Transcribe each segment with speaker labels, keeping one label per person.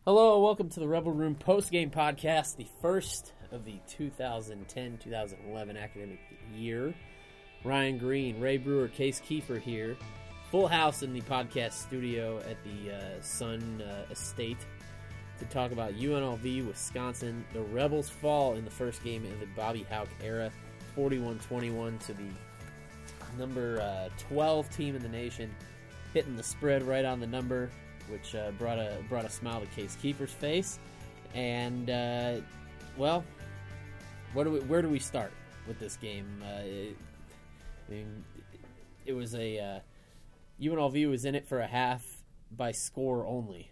Speaker 1: Hello, welcome to the Rebel Room post-game podcast, the first of the 2010-2011 academic year. Ryan Green, Ray Brewer, Case Kiefer here. Full house in the podcast studio at the Sun Estate to talk about UNLV, Wisconsin. The Rebels fall in the first game of the Bobby Hauck era, 41-21 to the number 12 team in the nation, hitting the spread right on the number, which brought a smile to Case Kiefer's face. And, where do we start with this game? It was UNLV was in it for a half by score only,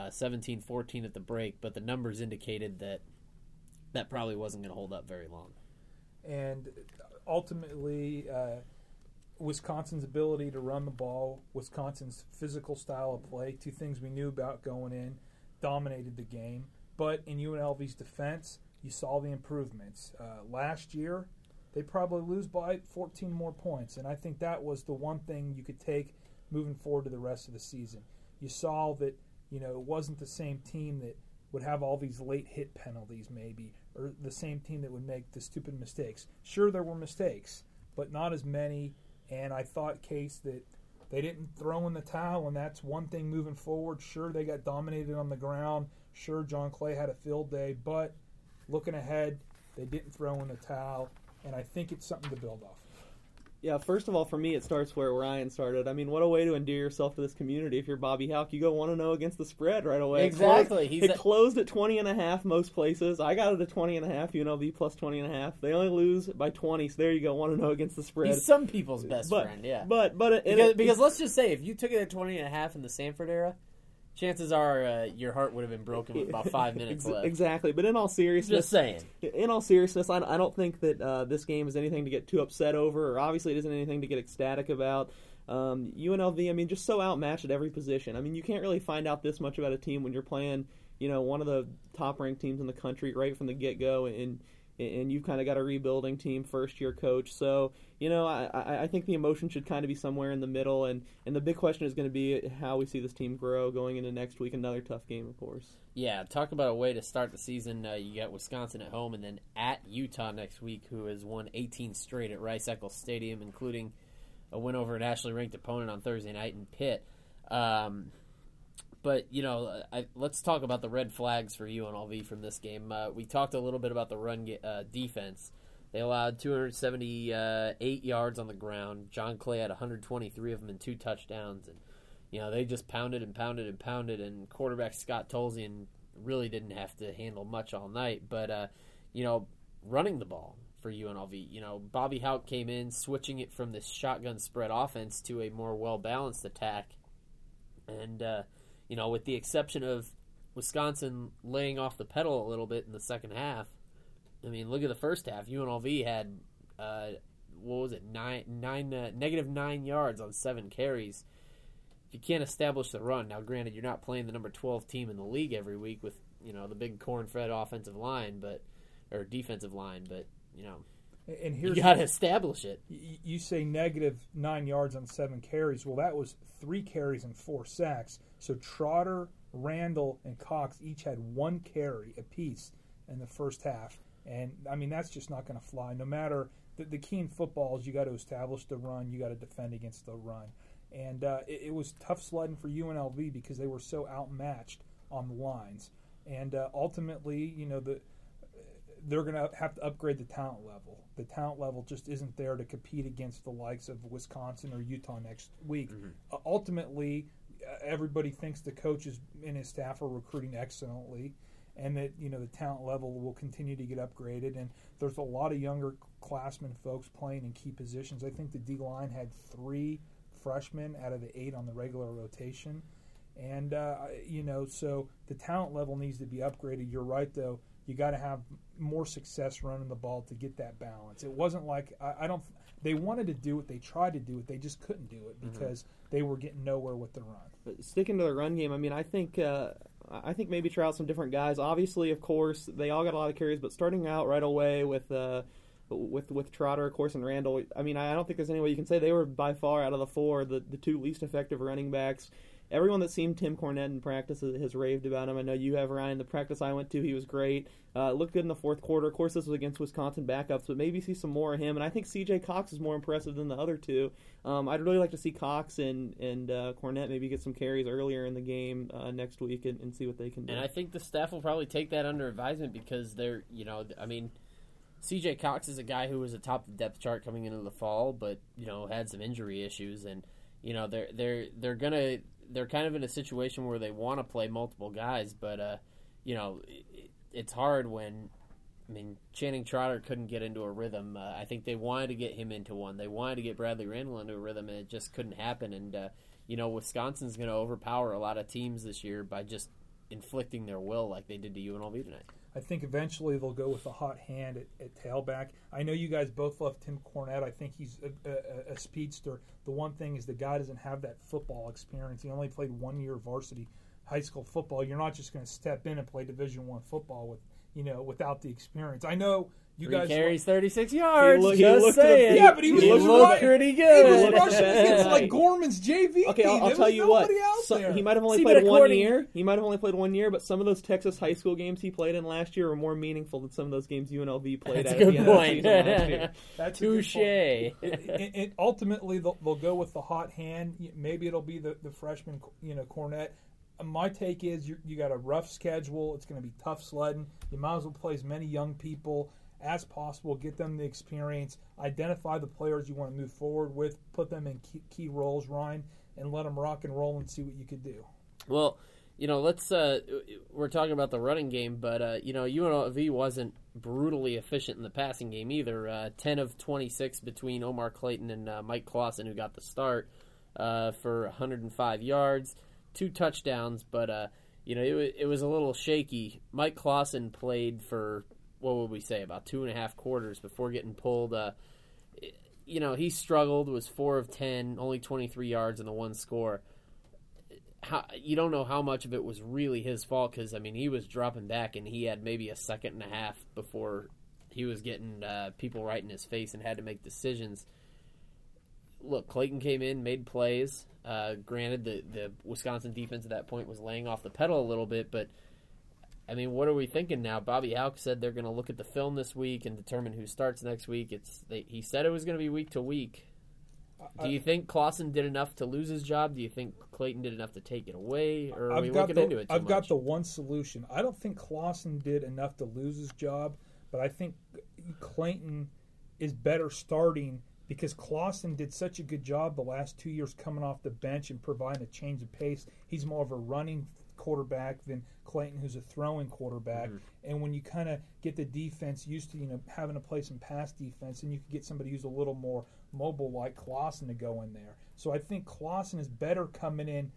Speaker 1: 17-14 at the break, but the numbers indicated that probably wasn't going to hold up very long.
Speaker 2: And ultimately, Wisconsin's ability to run the ball, Wisconsin's physical style of play, two things we knew about going in, dominated the game. But in UNLV's defense, you saw the improvements. Last year, they probably lose by 14 more points, and I think that was the one thing you could take moving forward to the rest of the season. You saw that, it wasn't the same team that would have all these late hit penalties maybe, or the same team that would make the stupid mistakes. Sure, there were mistakes, but not as many. And I thought, Case, that they didn't throw in the towel, and that's one thing moving forward. Sure, they got dominated on the ground. Sure, John Clay had a field day. But looking ahead, they didn't throw in the towel, and I think it's something to build off.
Speaker 3: Yeah, first of all, for me, it starts where Ryan started. I mean, what a way to endear yourself to this community. If you're Bobby Hauck, you go 1-0 against the spread right away.
Speaker 1: Exactly.
Speaker 3: It closed at 20.5 most places. I got it at 20.5, UNLV plus 20.5. They only lose by 20, so there you go, 1-0 against the spread.
Speaker 1: He's some people's best friend, yeah. Because let's just say, if you took it at 20.5 in the Sanford era, chances are your heart would have been broken with about 5 minutes left.
Speaker 3: Exactly, but in all seriousness,
Speaker 1: just saying.
Speaker 3: In all seriousness, I don't think that this game is anything to get too upset over, or obviously it isn't anything to get ecstatic about. UNLV, I mean, just so outmatched at every position. I mean, you can't really find out this much about a team when you're playing, one of the top-ranked teams in the country right from the get-go, and you've kind of got a rebuilding team, first-year coach. So, I think the emotion should kind of be somewhere in the middle, and the big question is going to be how we see this team grow going into next week. Another tough game, of course.
Speaker 1: Yeah, talk about a way to start the season. You got Wisconsin at home and then at Utah next week, who has won 18 straight at Rice-Eccles Stadium, including a win over an nationally ranked opponent on Thursday night in Pitt. But, let's talk about the red flags for UNLV from this game. We talked a little bit about the run defense. They allowed 278 yards on the ground. John Clay had 123 of them and 2 touchdowns. And, they just pounded and pounded and pounded. And quarterback Scott Tolzien really didn't have to handle much all night. But, running the ball for UNLV. Bobby Hauck came in, switching it from this shotgun spread offense to a more well-balanced attack. And, with the exception of Wisconsin laying off the pedal a little bit in the second half, I mean, look at the first half. UNLV had, negative 9 yards on 7 carries. If you can't establish the run, now granted, you're not playing the number 12 team in the league every week with, the big corn-fed offensive line, or defensive line, but,
Speaker 2: and
Speaker 1: you got to establish it.
Speaker 2: You say negative 9 yards on 7 carries. Well, that was 3 carries and 4 sacks. So Trotter, Randall, and Cox each had 1 carry apiece in the first half. And, I mean, that's just not going to fly. No matter the key in football is you got to establish the run. You got to defend against the run. And it was tough sledding for UNLV because they were so outmatched on the lines. And ultimately, they're going to have to upgrade the talent level. The talent level just isn't there to compete against the likes of Wisconsin or Utah next week. Mm-hmm. Ultimately, everybody thinks the coaches and his staff are recruiting excellently, and that the talent level will continue to get upgraded. And there's a lot of younger classmen folks playing in key positions. I think the D-line had 3 freshmen out of the 8 on the regular rotation. And, so the talent level needs to be upgraded. You're right, though. You got to have more success running the ball to get that balance. It wasn't like they wanted to do it. They tried to do it. They just couldn't do it because they were getting nowhere with the run.
Speaker 3: But sticking to the run game, I mean, I think maybe try out some different guys. Obviously, of course, they all got a lot of carries, but starting out right away with Trotter, of course, and Randall, I mean, I don't think there's any way you can say they were by far out of the 4 the 2 least effective running backs. everyone that's seen Tim Cornette in practice has raved about him. I know you have, Ryan. The practice I went to, he was great. Looked good in the fourth quarter. Of course, this was against Wisconsin backups, but maybe see some more of him. And I think C.J. Cox is more impressive than the other two. I'd really like to see Cox and Cornette maybe get some carries earlier in the game next week and see what they can do.
Speaker 1: And I think the staff will probably take that under advisement because they're, C.J. Cox is a guy who was atop the depth chart coming into the fall, but had some injury issues, and they're kind of in a situation where they want to play multiple guys, but it's hard when Channing Trotter couldn't get into a rhythm. I think they wanted to get him into one. They wanted to get Bradley Randall into a rhythm, and it just couldn't happen. And Wisconsin's going to overpower a lot of teams this year by just inflicting their will like they did to UNLV tonight.
Speaker 2: I think eventually they'll go with a hot hand at tailback. I know you guys both love Tim Cornette. I think he's a speedster. The one thing is the guy doesn't have that football experience. He only played 1 year varsity high school football. You're not just going to step in and play Division I football without the experience. I know you guys
Speaker 1: carries 36 yards.
Speaker 3: He looked
Speaker 1: saying.
Speaker 2: Yeah, but he
Speaker 1: looked pretty good.
Speaker 2: He was rushing against like Gorman's JV team.
Speaker 3: Okay, I'll tell you what. He might have only played 1 year. He might have only played 1 year, but some of those Texas high school games he played in last year were more meaningful than some of those games UNLV played
Speaker 1: That's
Speaker 3: at
Speaker 1: a good point.
Speaker 3: last year.
Speaker 2: That's
Speaker 1: touche.
Speaker 2: And ultimately, they'll go with the hot hand. Maybe it'll be the freshman, Cornette. My take is you got a rough schedule. It's going to be tough sledding. You might as well play as many young people as possible, get them the experience, identify the players you want to move forward with, put them in key roles, Ryan, and let them rock and roll and see what you could do.
Speaker 1: Well, let's we're talking about the running game, but UNLV wasn't brutally efficient in the passing game either. 10 of 26 between Omar Clayton and Mike Clausen, who got the start for 105 yards, 2 touchdowns, but it was a little shaky. Mike Clausen played for, what would we say, about 2.5 quarters before getting pulled. He struggled, was 4 of 10, only 23 yards and the 1 score. You don't know how much of it was really his fault because, he was dropping back and he had maybe a second and a half before he was getting people right in his face and had to make decisions. Look, Clayton came in, made plays. Granted, the Wisconsin defense at that point was laying off the pedal a little bit, but what are we thinking now? Bobby Hauck said they're going to look at the film this week and determine who starts next week. He said it was going to be week to week. Do you think Clausen did enough to lose his job? Do you think Clayton did enough to take it away? Or are we looking into it too much?
Speaker 2: I've got the one solution. I don't think Clausen did enough to lose his job, but I think Clayton is better starting because Clausen did such a good job the last 2 years coming off the bench and providing a change of pace. He's more of a running quarterback than Clayton, who's a throwing quarterback. Mm-hmm. And when you kind of get the defense used to having to play some pass defense, and you can get somebody who's a little more mobile like Clausen to go in there. So I think Clausen is better coming in,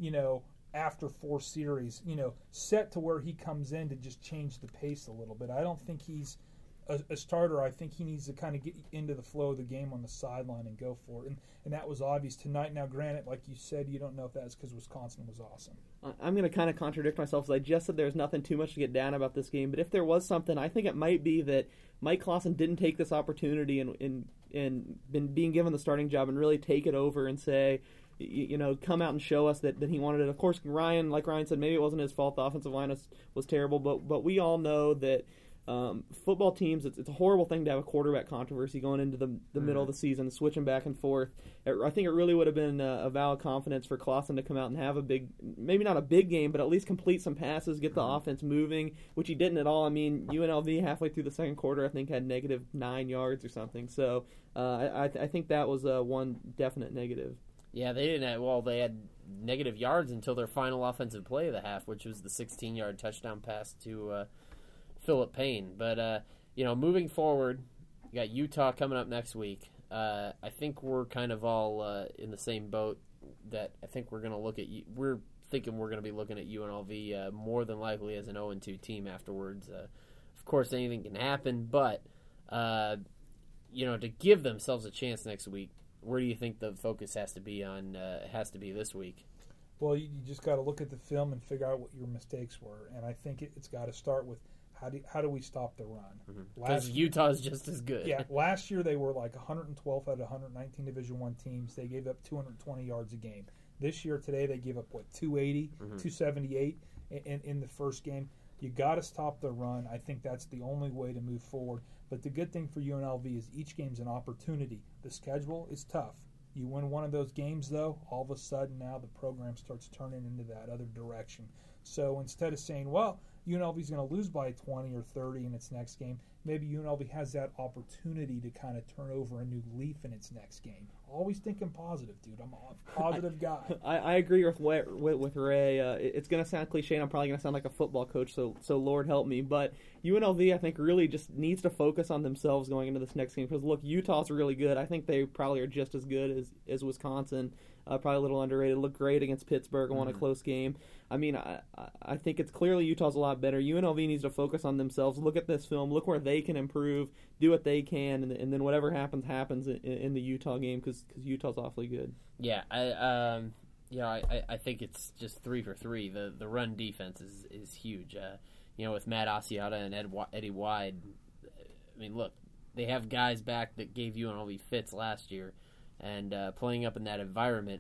Speaker 2: after 4 series, set to where he comes in to just change the pace a little bit. I don't think he's a starter. I think he needs to kind of get into the flow of the game on the sideline and go for it. And that was obvious tonight. Now, granted, like you said, you don't know if that's because Wisconsin was awesome.
Speaker 3: I'm going to kind of contradict myself, because I just said there's nothing too much to get down about this game. But if there was something, I think it might be that Mike Clausen didn't take this opportunity and been being given the starting job and really take it over and say, come out and show us that he wanted it. Of course, like Ryan said, maybe it wasn't his fault. The offensive line was terrible, but we all know that football teams, it's a horrible thing to have a quarterback controversy going into the middle of the season, switching back and forth. I think it really would have been a valid confidence for Clausen to come out and have a big, maybe not a big game, but at least complete some passes, get the offense moving, which he didn't at all. UNLV halfway through the second quarter, I think, had negative 9 yards or something. So I think that was one definite negative.
Speaker 1: Yeah, they didn't have, they had negative yards until their final offensive play of the half, which was the 16-yard touchdown pass to Philip Payne. But, moving forward, you got Utah coming up next week. I think we're kind of all in the same boat that I think we're going to look at. We're thinking we're going to be looking at UNLV more than likely as an 0-2 team afterwards. Of course, anything can happen, but, to give themselves a chance next week, where do you think the focus has to be on? Has to be this week?
Speaker 2: Well, you just got to look at the film and figure out what your mistakes were, and I think it's got to start with how do we stop the run?
Speaker 1: Because Utah is just as good.
Speaker 2: Yeah, last year they were like 112 out of 119 Division I teams. They gave up 220 yards a game. This year, today, they gave up, 280, 278 in the first game. You got to stop the run. I think that's the only way to move forward. But the good thing for UNLV is each game's an opportunity. The schedule is tough. You win one of those games, though, all of a sudden now the program starts turning into that other direction. So instead of saying, well, UNLV's going to lose by 20 or 30 in its next game, maybe UNLV has that opportunity to kind of turn over a new leaf in its next game. Always thinking positive, dude. I'm a positive guy.
Speaker 3: I agree with Ray. It's going to sound cliche, and I'm probably going to sound like a football coach, so Lord help me. But UNLV, I think, really just needs to focus on themselves going into this next game. Because, look, Utah's really good. I think they probably are just as good as Wisconsin. Probably a little underrated. Looked great against Pittsburgh and won a close game. I mean, I think it's clearly Utah's a lot better. UNLV needs to focus on themselves. Look at this film. Look where they can improve. Do what they can, and then whatever happens in the Utah game because Utah's awfully good.
Speaker 1: Yeah, I think it's just 3 for 3. The run defense is huge. With Matt Asiata and Eddie Wide. I mean, look, they have guys back that gave UNLV fits last year. And playing up in that environment,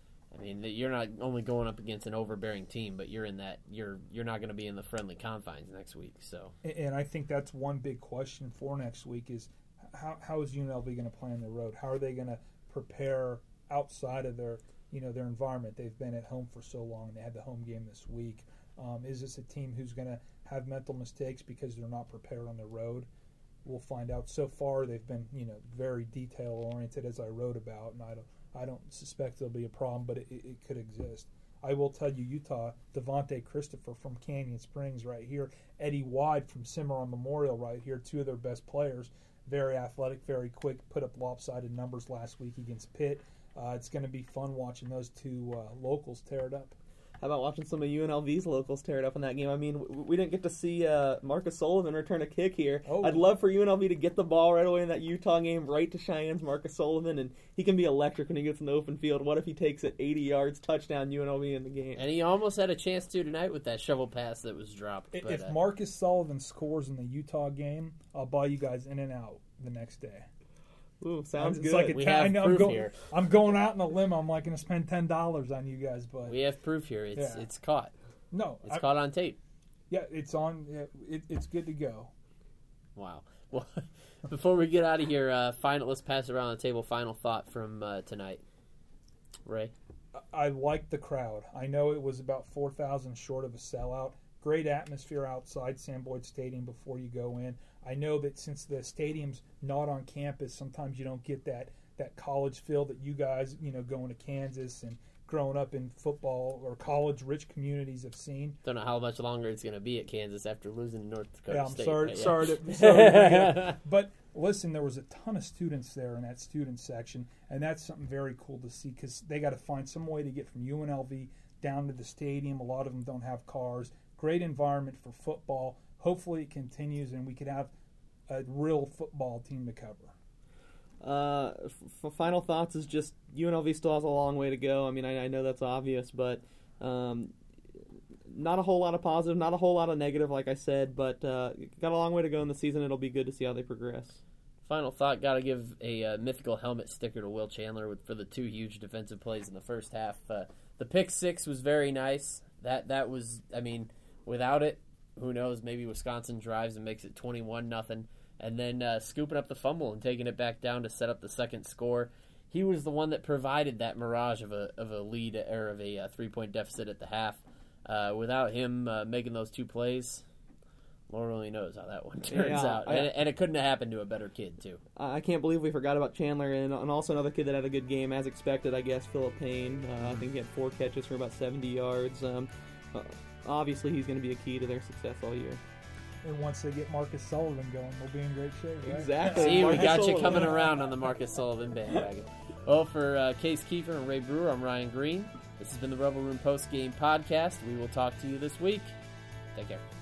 Speaker 1: I mean, you're not only going up against an overbearing team, but you're in that you're not going to be in the friendly confines next week. So,
Speaker 2: and I think that's one big question for next week is how is UNLV going to play on the road? How are they going to prepare outside of their environment? They've been at home for so long, and they had the home game this week. Is this a team who's going to have mental mistakes because they're not prepared on the road? We'll find out. So far, they've been, very detail-oriented, as I wrote about, and I don't suspect there'll be a problem, but it could exist. I will tell you, Utah, Devontae Christopher from Canyon Springs right here, Eddie Wide from Cimarron Memorial right here, 2 of their best players, very athletic, very quick, put up lopsided numbers last week against Pitt. It's going to be fun watching those 2 locals tear it up.
Speaker 3: How about watching some of UNLV's locals tear it up in that game? I mean, we didn't get to see Marcus Sullivan return a kick here.
Speaker 2: Oh.
Speaker 3: I'd love for UNLV to get the ball right away in that Utah game, right to Cheyenne's Marcus Sullivan, and he can be electric when he gets in the open field. What if he takes it 80 yards, touchdown, UNLV in the game?
Speaker 1: And he almost had a chance to tonight with that shovel pass that was dropped.
Speaker 2: If Marcus Sullivan scores in the Utah game, I'll buy you guys in and out the next day.
Speaker 3: Ooh, sounds
Speaker 2: it's
Speaker 3: good.
Speaker 2: Like
Speaker 1: we have proof here.
Speaker 2: I'm going out in a limo. I'm like going to spend $10 on you guys, but
Speaker 1: we have proof here. It's caught.
Speaker 2: No,
Speaker 1: it's caught on tape.
Speaker 2: Yeah, it's on. It's good to go.
Speaker 1: Wow. Well, before we get out of here, let's pass around the table. Final thought from tonight, Ray.
Speaker 2: I like the crowd. I know it was about 4,000 short of a sellout. Great atmosphere outside Sam Boyd Stadium before you go in. I know that since the stadium's not on campus, sometimes you don't get that college feel that you guys, going to Kansas and growing up in football or college-rich communities have seen.
Speaker 1: Don't know how much longer it's going to be at Kansas after losing to North Dakota State.
Speaker 2: Sorry to bring it up. But listen, there was a ton of students there in that student section, and that's something very cool to see because they got to find some way to get from UNLV down to the stadium. A lot of them don't have cars. Great environment for football. Hopefully it continues and we could have a real football team to cover.
Speaker 3: Final thoughts is just UNLV still has a long way to go. I mean, I know that's obvious, but not a whole lot of positive, not a whole lot of negative, like I said, but got a long way to go in the season. It'll be good to see how they progress.
Speaker 1: Final thought, got to give a mythical helmet sticker to Will Chandler for the 2 huge defensive plays in the first half. The pick 6 was very nice. That was, I mean, without it, who knows, maybe Wisconsin drives and makes it 21-0. And then scooping up the fumble and taking it back down to set up the second score. He was the one that provided that mirage of a lead or of a 3-point deficit at the half. Without him making those 2 plays, Lord only knows how that one turns out. And it couldn't have happened to a better kid, too.
Speaker 3: I can't believe we forgot about Chandler and also another kid that had a good game, as expected, I guess, Philip Payne. I think he had 4 catches for about 70 yards. Obviously, he's going to be a key to their success all year.
Speaker 2: And once they get Marcus Sullivan going, we'll be in great shape, right?
Speaker 3: Exactly.
Speaker 1: See,
Speaker 3: Marcus
Speaker 1: we got
Speaker 3: Sullivan.
Speaker 1: you coming around on the Marcus Sullivan bandwagon. Well, for Case Kiefer and Ray Brewer, I'm Ryan Green. This has been the Rebel Room Post Game Podcast. We will talk to you this week. Take care.